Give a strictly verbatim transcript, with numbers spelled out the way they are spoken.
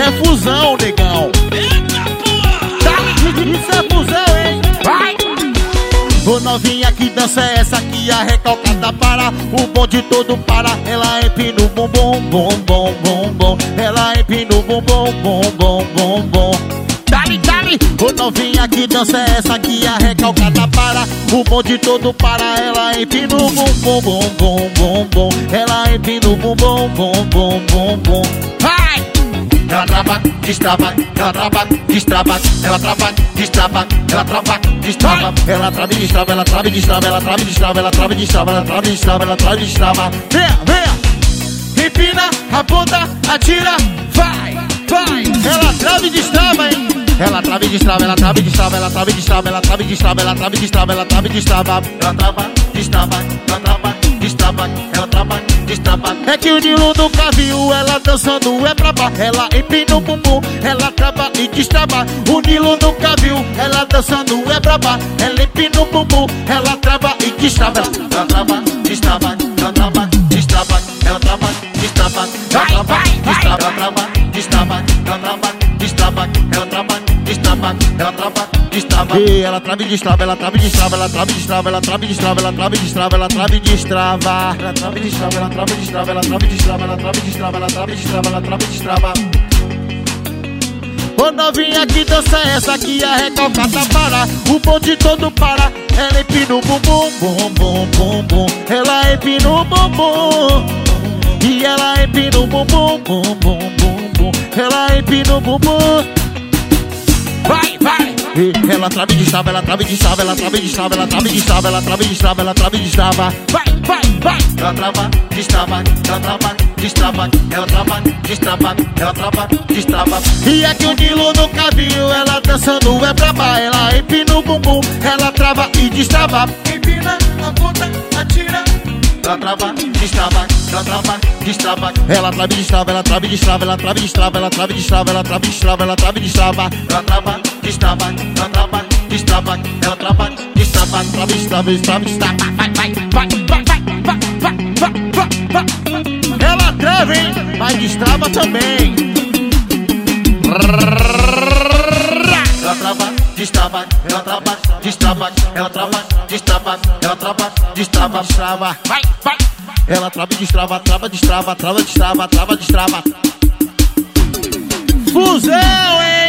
É fusão, negão. Eita porra! Tá, isso é fusão, hein? Vai! Ô novinha, que dança é essa aqui? A recalcada para, o bonde todo para. Ela empina o bumbum, bom, bom, bom, bom. Ela empina o bumbum, bom, bom, bom, bom. Dali, dali! Ô novinha, que dança é essa aqui? A recalcada para, o bonde todo para. Ela empina o bumbum, bom, bom, bom, bom. Ela empina o bumbum, bom, bom, bom, bom. Vai! Ela trava, destrava, ela trava, destrava, ela trava, destrava, ela trava, destrava, ela trava e destrava, ela trava e destrava, ela trava e destrava, ela trava e destrava, ela trava e destrava, ela trava e destrava. Venha, venha! Empina a ponta, atira, vai, vai! Ela trava e destrava, hein? Ela trava e destrava, ela trava e destrava, ela trava e destrava, ela trava e destrava, ela trava e destrava, ela trava e destrava, ela trava, destrava, ela trava, destrava, ela trava, destrava. É que o Nilo nunca viu ela dançando, é braba. Ela empina o bumbum, ela trava e destrava. O Nilo nunca viu ela dançando, é braba. Ela empina o bumbum, ela trava e destrava. Ela trava, destrava, ela trava, destrava, ela trava, destrava, ela trava, destrava, ela trava, destrava, ela trava, destrava, ela trava, destrava, ela trava, destrava. E ela trava e destrava, ela trava e destrava, ela trava e destrava, ela trava e destrava, ela trava e destrava, ela trava e destrava. Ela trava e destrava, ela trava e destrava, ela trava e destrava, ela trava e destrava, ela trava e destrava, ela trava e destrava. Ô novinha, que dança é essa aqui? A recalcada para, o bonde todo para. Ela empina o bumbum, bum, bum, bum, bum. Ela empina o bumbum. E ela empina o bumbum, bum, bum, bum, bum. Ela empina o bumbum. Vai, vai! E ela trava e destrava, ela trava e destrava, ela trava e destrava, ela trava e destrava, ela trava e destrava, ela trava e destrava. Vai, vai, vai! Ela trava, destrava, ela trava, destrava, ela trava, destrava, ela trava, destrava. E é que o Nilo nunca viu ela dançando, é braba. Ela empina o bumbum, ela trava e destrava. Empina a ponta, atira. Ela trava, destrava, ela trava, destrava. Ela trava e destrava, ela trava e destrava, ela trava e destrava, ela trava e destrava, ela trava e destrava, ela trava e destrava. Ela trava, destrava, ela trava, destrava, ela trava, destrava, trava, destrava, destrava, destrava. Vai, vai, vai, vai, vai, vai, vai, vai, vai. Ela trava, hein? Mas destrava também. Ela trava, destrava, ela trava, destrava, ela trava, destrava, ela trava, destrava, destrava. Vai, vai. Ela trava e destrava, trava, destrava, trava, destrava, trava, destrava. Fusão, hein?